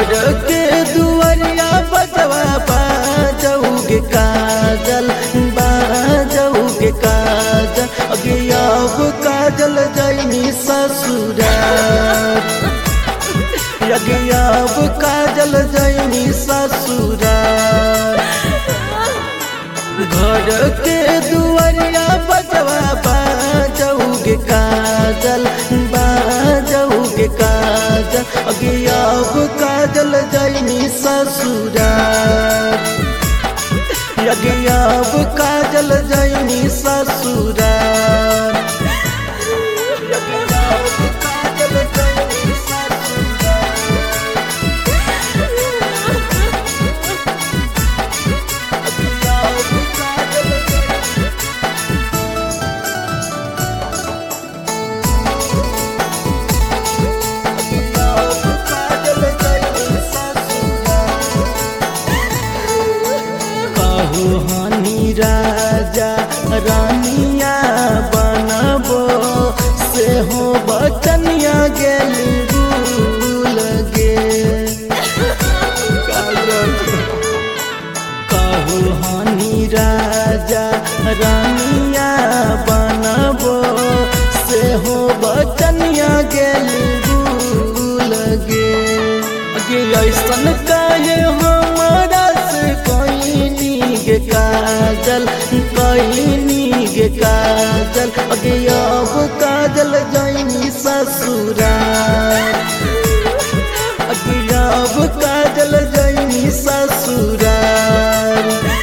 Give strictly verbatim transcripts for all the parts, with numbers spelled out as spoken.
घर के दुआरिया बजवा बाजौगे काजल बाजौगे काजल अगे अब काजल जैनी ससुराल अगे अब काजल जैनी ससुराल घर के दुआरिया बजवा बाजौगे काजल बाजौगे काजल अगे अब काजल जैनी ससुराल अगे अब काजल जैनी ससुराल अगे अब काजल जैनी हानि राजा रानिया बनबो से हो बचनिया गेल भूल गे कहू हानि राजा रानिया बनबो से हो बचनिया गेल भूल गे अगे ऐसन काहे हमारा से कोई गे काजल कहनी गे काजल अगे अब काजल जैनी ससुराल अगे अब काजल जैनी ससुराल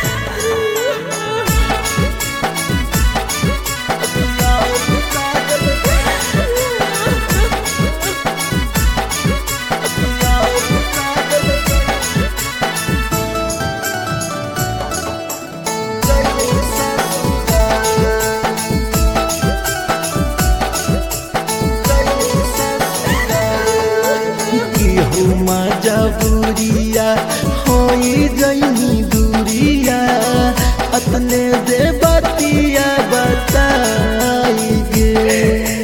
मजबूरिया होई जैनी दूरिया अपने दे बतिया बताई गे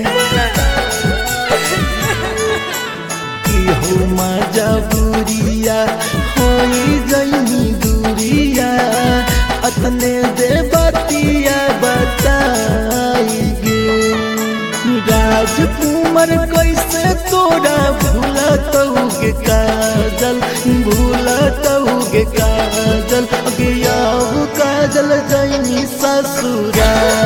कि हो मजबूरिया होई जैनी दूरिया अपने दे बतिया बताई गे राजकुमार कैसे तोरा भूलतौगे काजल भूलतौगे काजल अगे अब काजल जैनी ससुराल